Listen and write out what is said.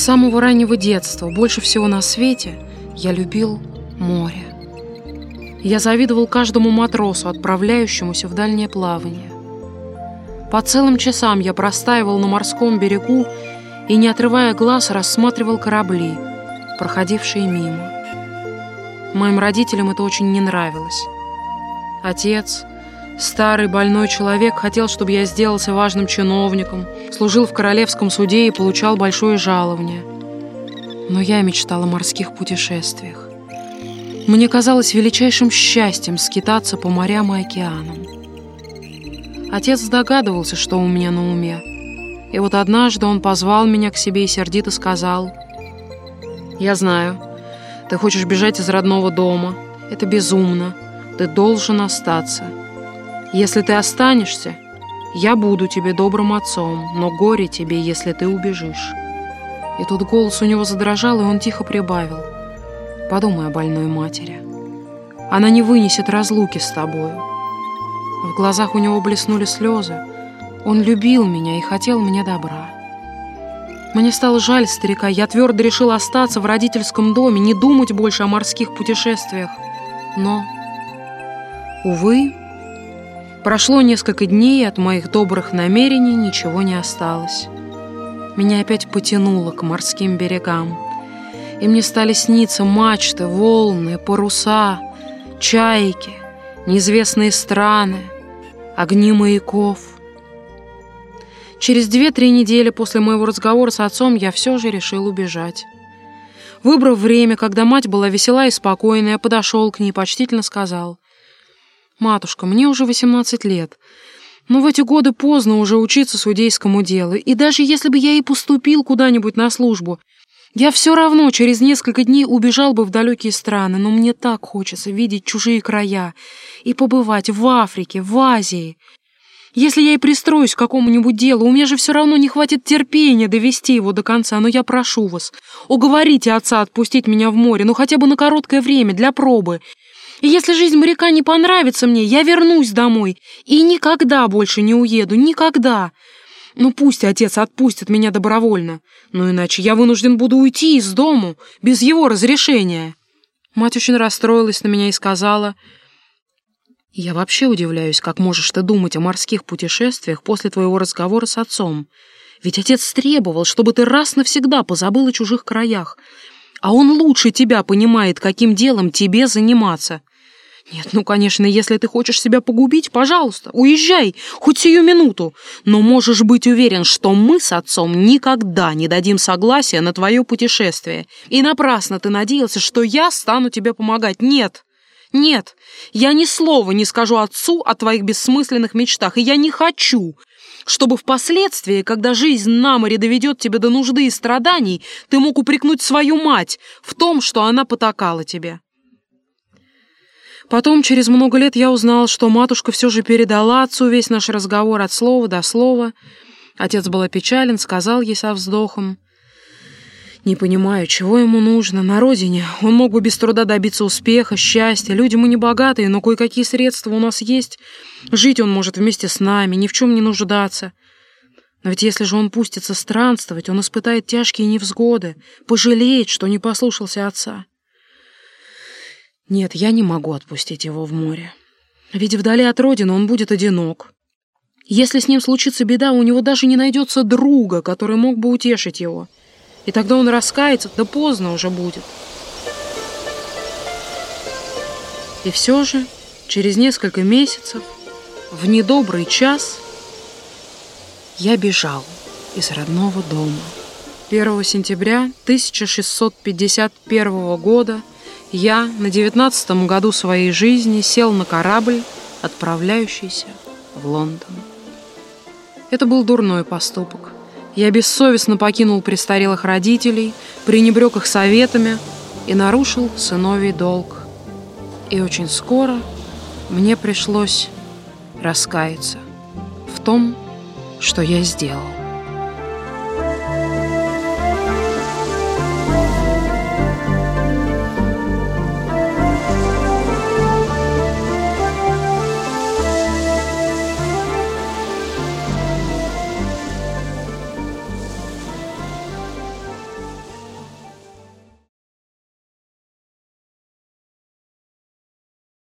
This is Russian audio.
самого раннего детства, больше всего на свете, я любил море. Я завидовал каждому матросу, отправляющемуся в дальнее плавание. По целым часам я простаивал на морском берегу и, не отрывая глаз, рассматривал корабли, проходившие мимо. Моим родителям это очень не нравилось. Отец, старый больной человек, хотел, чтобы я сделался важным чиновником, служил в королевском суде и получал большое жалование. Но я мечтал о морских путешествиях. Мне казалось величайшим счастьем скитаться по морям и океанам. Отец догадывался, что у меня на уме. И вот однажды он позвал меня к себе и сердито сказал: «Я знаю, ты хочешь бежать из родного дома. Это безумно. Ты должен остаться. Если ты останешься, я буду тебе добрым отцом, но горе тебе, если ты убежишь». И тут голос у него задрожал, и он тихо прибавил: «Подумай о больной матери. Она не вынесет разлуки с тобою». В глазах у него блеснули слезы. Он любил меня и хотел мне добра. Мне стало жаль старика. Я твердо решил остаться в родительском доме, не думать больше о морских путешествиях. Но, увы, прошло несколько дней, и от моих добрых намерений ничего не осталось. Меня опять потянуло к морским берегам, и мне стали сниться мачты, волны, паруса, чайки, неизвестные страны, огни маяков. Через 2-3 недели после моего разговора с отцом я все же решил убежать. Выбрав время, когда мать была весела и спокойна, я подошел к ней и почтительно сказал: «Матушка, мне уже 18 лет, но в эти годы поздно уже учиться судейскому делу, и даже если бы я и поступил куда-нибудь на службу, я все равно через несколько дней убежал бы в далекие страны, но мне так хочется видеть чужие края и побывать в Африке, в Азии. Если я и пристроюсь к какому-нибудь делу, у меня же все равно не хватит терпения довести его до конца, но я прошу вас, уговорите отца отпустить меня в море, ну хотя бы на короткое время, для пробы. И если жизнь моряка не понравится мне, я вернусь домой и никогда больше не уеду, никогда. Ну пусть отец отпустит меня добровольно, но иначе я вынужден буду уйти из дому без его разрешения». Мать очень расстроилась на меня и сказала: «Я вообще удивляюсь, как можешь ты думать о морских путешествиях после твоего разговора с отцом. Ведь отец требовал, чтобы ты раз навсегда позабыл о чужих краях, а он лучше тебя понимает, каким делом тебе заниматься. Нет, ну, конечно, если ты хочешь себя погубить, пожалуйста, уезжай, хоть сию минуту, но можешь быть уверен, что мы с отцом никогда не дадим согласия на твое путешествие. И напрасно ты надеялся, что я стану тебе помогать. Нет, нет, я ни слова не скажу отцу о твоих бессмысленных мечтах, и я не хочу, чтобы впоследствии, когда жизнь на море доведет тебя до нужды и страданий, ты мог упрекнуть свою мать в том, что она потакала тебе». Потом, через много лет, я узнал, что матушка все же передала отцу весь наш разговор от слова до слова. Отец был опечален, сказал ей со вздохом: «Не понимаю, чего ему нужно. На родине он мог бы без труда добиться успеха, счастья. Люди мы не богатые, но кое-какие средства у нас есть. Жить он может вместе с нами, ни в чем не нуждаться. Но ведь если же он пустится странствовать, он испытает тяжкие невзгоды, пожалеет, что не послушался отца. Нет, я не могу отпустить его в море. Ведь вдали от родины он будет одинок. Если с ним случится беда, у него даже не найдется друга, который мог бы утешить его. И тогда он раскается, да поздно уже будет». И все же, через несколько месяцев, в недобрый час, я бежал из родного дома. 1 сентября 1651 года я на 19-м году своей жизни сел на корабль, отправляющийся в Лондон. Это был дурной поступок. Я бессовестно покинул престарелых родителей, пренебрег их советами и нарушил сыновий долг. И очень скоро мне пришлось раскаяться в том, что я сделал.